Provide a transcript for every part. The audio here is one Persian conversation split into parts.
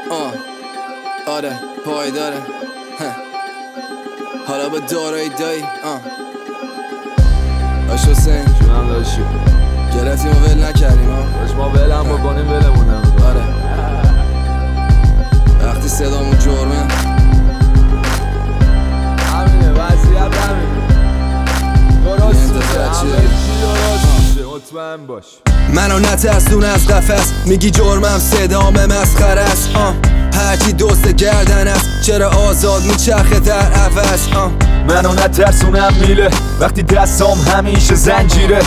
آره پایداره حالا با دارایی دایی باش حسین جونم داشتی گرفتیم و ول نکردیم داشت ما ولم بکنیم ولمونم آره وقتی صدامون جرمه همینه وضعیت همینه درست میشه همه چی درست میشه مطمئن باش منو نترسون از قفس میگی جرمم صدام مسخره است هرچی دوست گردن است چرا آزاد میچرخه در عوض منو نترسونم میله وقتی دستام همیشه زنجیره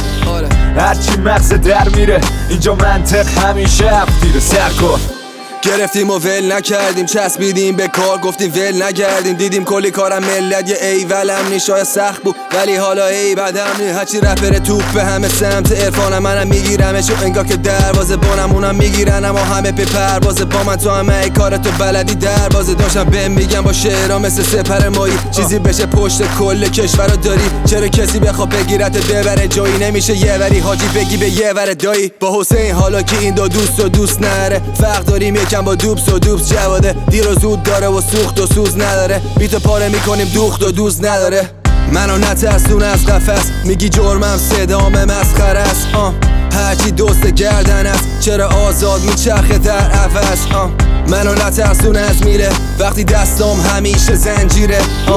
هرچی مغز در میره اینجا منطق همیشه هفتیره سرکار گرفتیم و ول نکردیم چسبیدیم به کار گفتیم ول نگردیم دیدیم کلی کارم ملت یه ایولم نی شاید سخت بود ولی حالا ای بدم نی هرچی رپر توپ به همه سمت عرفانم منم میگیرمشو انگار که دروازه بانم اونم میگیرن اما همه پی پروازه با من تو همه ای کارتو بلدی دروازه داشتم بهم میگم با شعرها مثل سپر مایی چیزی بشه پشت کل کشورو داری چرا کسی بخواد بگیرت ببره جایی نمیشه یه وری حاجی بگی به یه ور دایی با حسین حالا که این دو دوست نره فرق داریم یکم با دوبس و دوبس جواده دیر و زود داره و سوخت و سوز نداره بیتو پاره میکنیم دوخت و دوز نداره منو نترسون از قفس میگی جرمم صدام مسخره است هرچی دوست گردن است چرا آزاد میچرخه در عوض منو نترسون از میره وقتی دستام همیشه زنجیره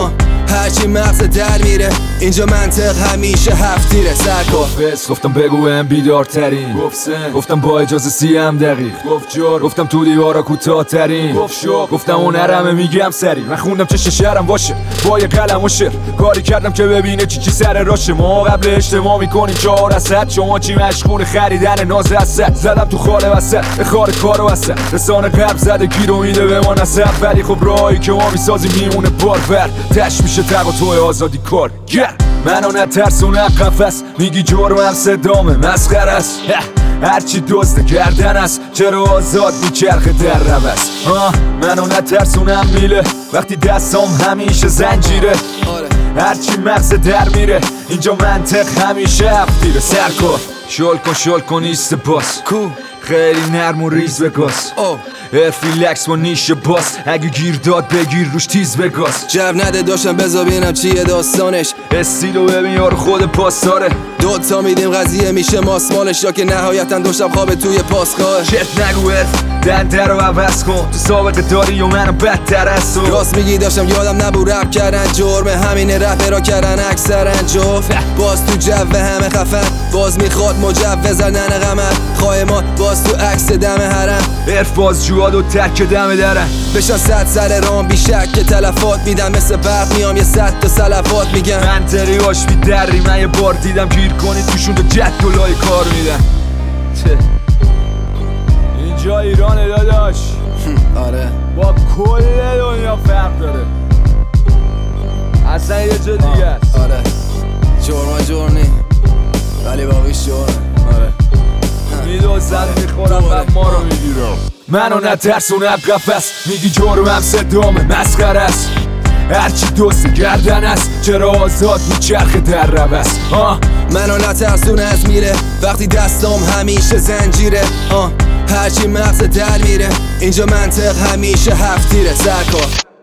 هرچی مغز در میره اینجا منطق همیشه هفتیره سرکار گفتم بگویم بیدارترین گفتم با اجازه 30 دقیق گفتم تو دیوارا کوتاه ترین گفتم اون نرمه میگم سری من خوندم چه شعرم باشه با یه قلم و شعر کاری کردم که ببینه چی سر راشه ما قبل اجتماع میکنیم 4 اسد شما چی مشغول خریدن ناز اسد زدم تو خاله وسط به خار کارو وسط رسانه قلب زده گیرو میده به ما نسب ولی خب راهی که ما میسازیم میمونه بار تش میشه تق و توی آزادی کار منو نترسونم قفس میگی جرمم صدام مسخره است هرچی دزد گردن است چرا آزاد میچرخه در روز منو نترسونم میله وقتی دستام همیشه زنجیره هرچی مغز در میره اینجا منطق همیشه هفتیره سرکار شل کن ایست باس خیلی نرم و ریز بگاس ریلکس با نیش باس اگه گیر داد بگیر روش تیز بگاس جو نده داشتم بذار ببینم چیه داستانش استیلو ببین یارو خود پاسداره دوتا میدیم قضیه میشه ماسمالش یا که نهایتا داشتم خواب توی پاسگاه چرت نگو دنده رو عوض کن تو سابقه داری و منو بدتر از تو راست میگی داشتم یادم نبود رپ کردن جرمه همینه رپرا کردن اکثرن جفت باز تو جو همه خفن باز میخواد مجوز زدن قمر خواهمان باز تو عکس دم حرم عرف باز جواد و تک دم درن بشن 100 سر رام بی شک که تلفات میدم مثل برق میام یه 100 تا سلفات میگم منطقی هاش بی دری من یه بار دیدم گیر کنی توشون تو جد دلای کار میدن اینجا ایرانه داداش آره با کل دنیا فرق داره اصلا یه جا دیگه است آره جرم نی ولی باقیش جرم آره میدوزن میخورم و ما رو میگیرم منو نترسونم قفس میگی جرمم صدام مسخره است هرچی دوست گردن است چرا آزاد میچرخه در روز منو نترسون از میره وقتی دستام همیشه زنجیره هرچی مغز در میره اینجا منطق همیشه هفتیره سرکار